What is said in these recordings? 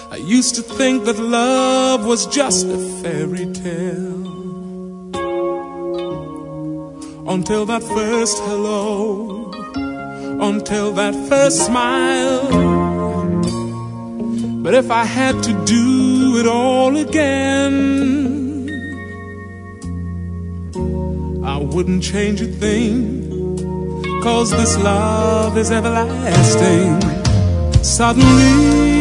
I used to think that love was just a fairy tale, until that first hello, until that first smile. But if I had to do it all again, I wouldn't change a thing, 'cause this love is everlasting. Suddenly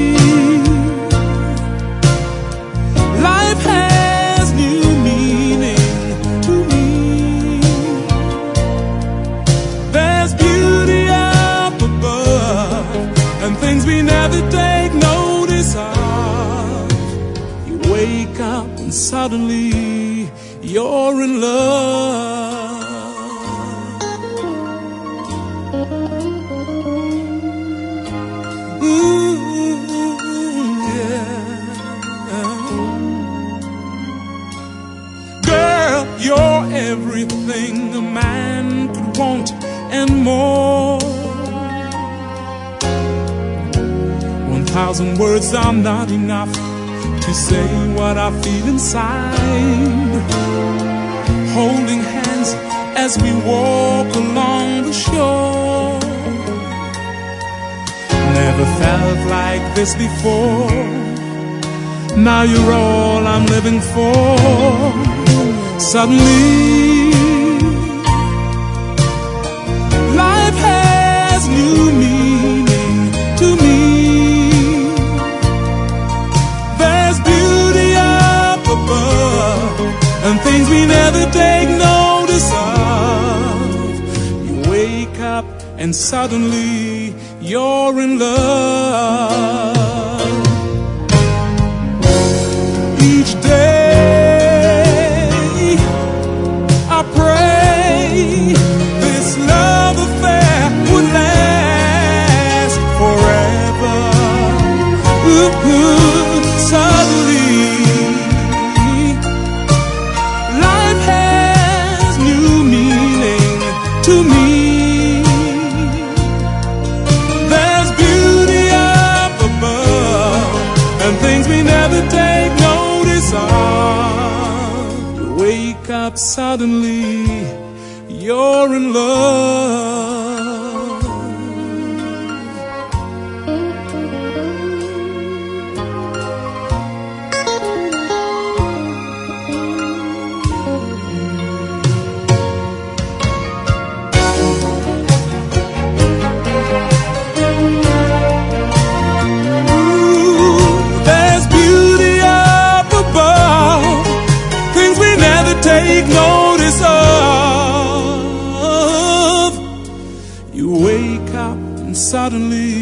life has new meaning to me. There's beauty up above and things we never take notice of. You wake up and suddenly you're in love. Girl, you're everything a man could want and more. 1,000 words are not enough to say what I feel inside. Holding hands as we walk along the shore. Never felt like this before. Now you're all I'm living for. Suddenly life has new meaning to me. There's beauty up above and things we never take notice of. You wake up and suddenly you're in love. Each day I pray this love affair would last forever. Suddenly life has new meaning to me. There's beauty up above and things we never take notice of. You wake up suddenly, you're in love. Take notice of. You wake up and suddenly